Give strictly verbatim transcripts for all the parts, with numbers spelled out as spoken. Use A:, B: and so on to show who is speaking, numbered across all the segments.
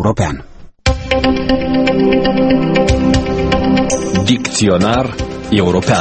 A: european.
B: Dicționar european.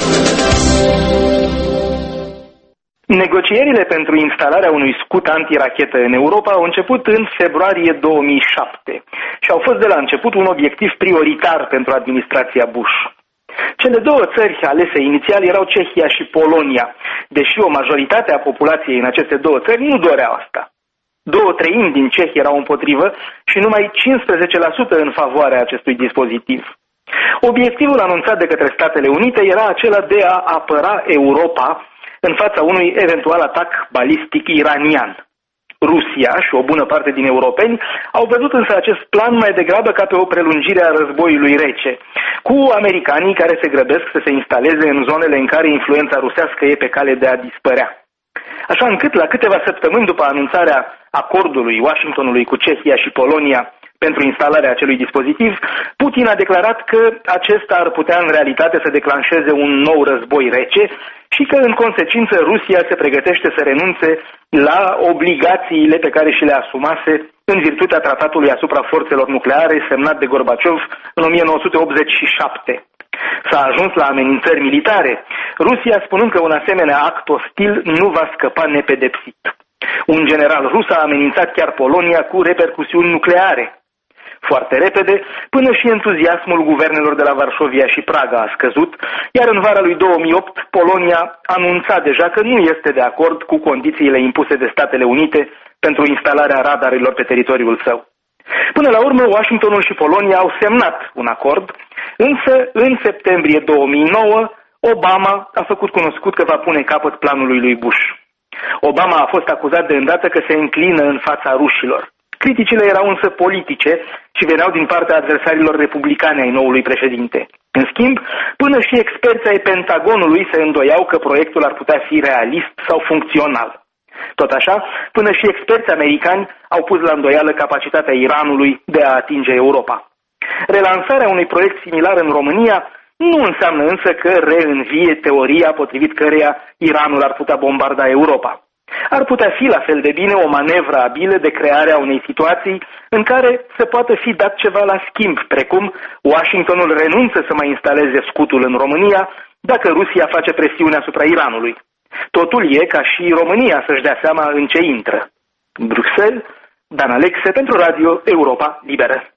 C: Negocierile pentru instalarea unui scut antirachetă în Europa au început în februarie două mii șapte și au fost de la început un obiectiv prioritar pentru administrația Bush. Cele două țări alese inițial erau Cehia și Polonia, deși o majoritate a populației în aceste două țări nu doreau asta. Două treimi din cehi erau împotrivă și numai cincisprezece la sută în favoarea acestui dispozitiv. Obiectivul anunțat de către Statele Unite era acela de a apăra Europa în fața unui eventual atac balistic iranian. Rusia și o bună parte din europeni au văzut însă acest plan mai degrabă ca pe o prelungire a războiului rece, cu americanii care se grăbesc să se instaleze în zonele în care influența rusească e pe cale de a dispărea. Așa încât, la câteva săptămâni după anunțarea acordului Washingtonului cu Cehia și Polonia pentru instalarea acelui dispozitiv, Putin a declarat că acesta ar putea în realitate să declanșeze un nou război rece și că în consecință Rusia se pregătește să renunțe la obligațiile pe care și le asumase în virtutea tratatului asupra forțelor nucleare semnat de Gorbaciov în o mie nouă sute optzeci și șapte. S-a ajuns la amenințări militare, Rusia spunând că un asemenea act ostil nu va scăpa nepedepsit. Un general rus a amenințat chiar Polonia cu repercusiuni nucleare. Foarte repede, până și entuziasmul guvernelor de la Varșovia și Praga a scăzut, iar în vara lui două mii opt Polonia anunța deja că nu este de acord cu condițiile impuse de Statele Unite pentru instalarea radarilor pe teritoriul său. Până la urmă, Washingtonul și Polonia au semnat un acord, însă în septembrie două mii nouă Obama a făcut cunoscut că va pune capăt planului lui Bush. Obama a fost acuzat de îndată că se înclină în fața rușilor. Criticile erau însă politice și veneau din partea adversarilor republicani ai noului președinte. În schimb, până și experții ai Pentagonului se îndoiau că proiectul ar putea fi realist sau funcțional. Tot așa, până și experți americani au pus la îndoială capacitatea Iranului de a atinge Europa. Relansarea unui proiect similar în România nu înseamnă însă că reînvie teoria potrivit căreia Iranul ar putea bombarda Europa. Ar putea fi la fel de bine o manevră abilă de creare a unei situații în care să poată fi dat ceva la schimb, precum Washingtonul renunță să mai instaleze scutul în România dacă Rusia face presiune asupra Iranului. Totul e ca și România să-și dea seama în ce intră. Bruxelles, Dan Alexe pentru Radio Europa Liberă.